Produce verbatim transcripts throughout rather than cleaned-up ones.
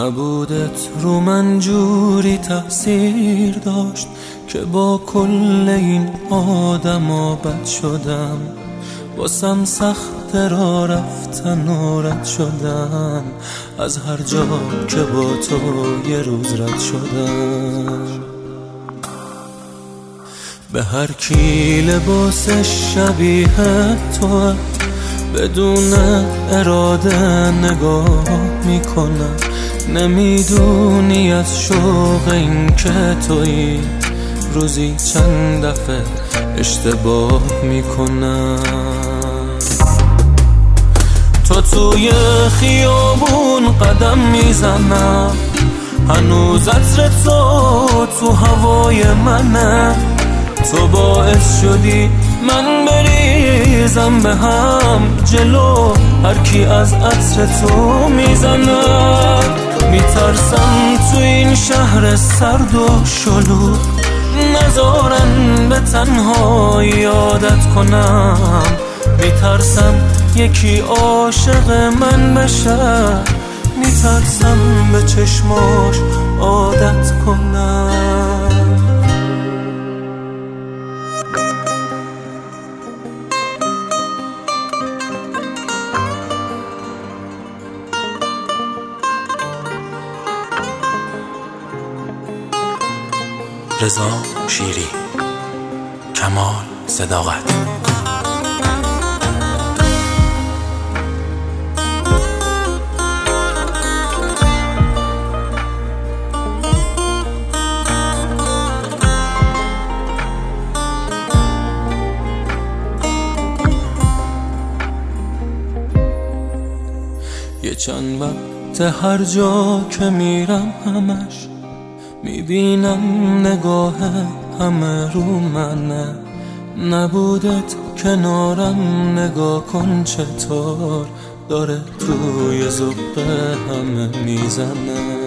نبودت رو من جوری تأثیر داشت که با کل این آدما بد شدم. واسم سخت را رفتن و رد شدن از هر جا که با تو یه روز رد شدم. به هر کی لباسش شبیه تو بدون اراده نگاه میکنم. نمیدونی از شوق این که تویی روزی چند دفعه اشتباه میکنم. تو توی خیابون قدم میزنم، هنوز عطر تو تو هوای منه. تو باعث شدی من بریزم به هم جلو هر کی از عطر تو میزنه. میترسم تو این شهر سرد و شلوغ نذارن به تنهایی عادت کنم. میترسم یکی عاشق من بشه، میترسم به چشماش عادت کنم. رضا شیری، کمال صداقت. یه چند وقت هر جا که میرم همش میبینم نگاه همه رو منه. نبودت کنارم نگاه کن چطور داره توی زبق همه میزنه.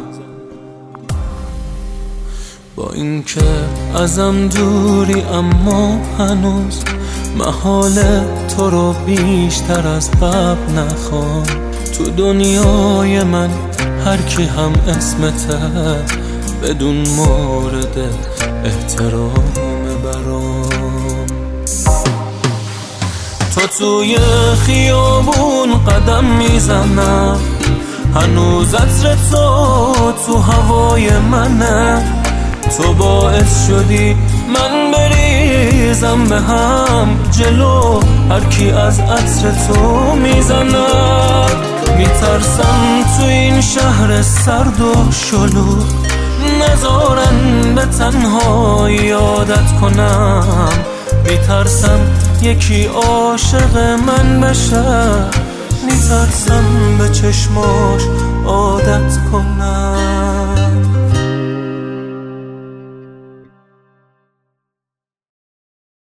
با اینکه ازم دوری اما هنوز محال تو رو بیشتر از قبل نخوام. تو دنیای من هر کی هم اسمته بدون مورد احترام برام. تو توی خیابون قدم میزنم، هنوز عطر تو تو هوای منه. تو باعث شدی من بریزم به هم جلو هر کی از عطر تو میزنه. میترسم تو این شهر سرد و شلوغ نذارن به تنهایی عادت کنم. میترسم یکی عاشق من بشه، میترسم به چشماش عادت کنم.